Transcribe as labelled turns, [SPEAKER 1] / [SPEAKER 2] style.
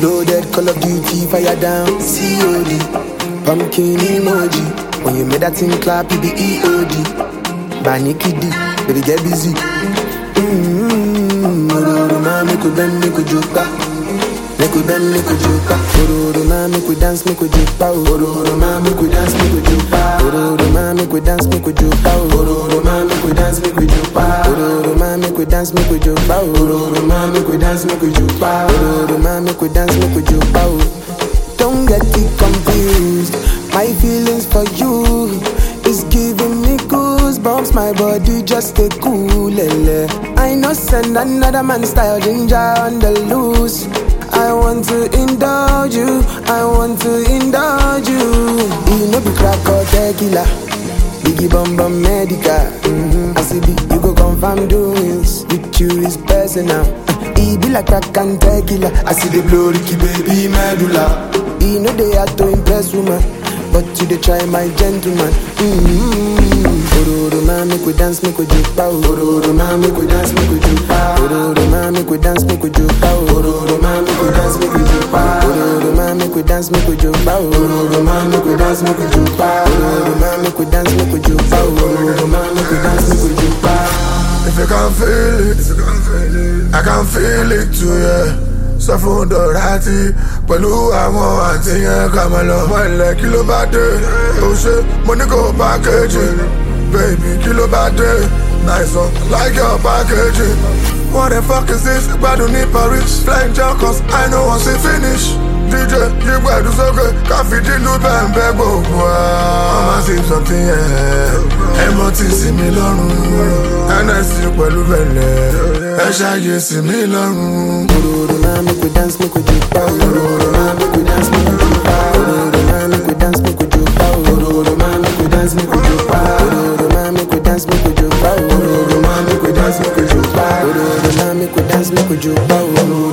[SPEAKER 1] Loaded Call of Duty, fire down, COD. Pumpkin emoji. When you made that thing clap, it be EOD. Baniki D, baby get busy. Make we bend, make we joke back. Make we bend, make we joke back. Make we dance, make we joke back. Make we dance, make we joke back. Make we dance, make we joke back. Make we dance, make we joke back. Make we dance, make we joke back. Make we dance, make we joke back. Make we dance, make we joke back. Don't get it confused. My feelings for you is giving me goosebumps. My body just stay cool. I know send another man style ginger on the loose. I want to indulge you. I want to indulge you. You know be crack or tequila. Biggie bum bum medical. I see be you go confirm doings. With you is personal. It be like crack and tequila. I see the blow Ricky baby medulla. You know they have to impress woman, but you dey try my gentleman. Make we dance, make we joke bow. Make we dance, make we joke bow. Make we dance, make we joke bow. Make we dance, make we joke bow. Make we dance, make we joke bow. Make we dance, make we joke bow. Make we dance, make we joke bow. Make we dance, make we joke bow.
[SPEAKER 2] If you can feel it, I can feel it too, yeah. Sọ fún Dorothy pẹ̀lú àwọn àǹtí yẹn ká máa lọ. Wọ́n ilẹ̀ kí ló bá dé? Ó ṣe mo ní kò packaging. Baby kí ló bá dé? Nice one, like your packaging. What the fuck is this? Gbádùn ní Paris, flying junkers, I know once it finish. DJ yí gbẹ̀dú sókè, ká fìdí lù bẹ́ẹ̀ gbogbo wa. Wọ́n máa ṣe something yẹn. Ẹ̀mọ́ ti sì mí lọ́rùn. NSC pẹ̀lú bẹ̀lẹ̀. Ẹ ṣàyè sí mí lọ́rùn.
[SPEAKER 1] Make we dance, make we joke bow. Make we dance, make we joke bow. Make we dance, make we joke bow. Make we dance, make we joke bow. Make we dance, make we joke bow. Make we dance, make we joke bow. Make we dance, make we joke bow.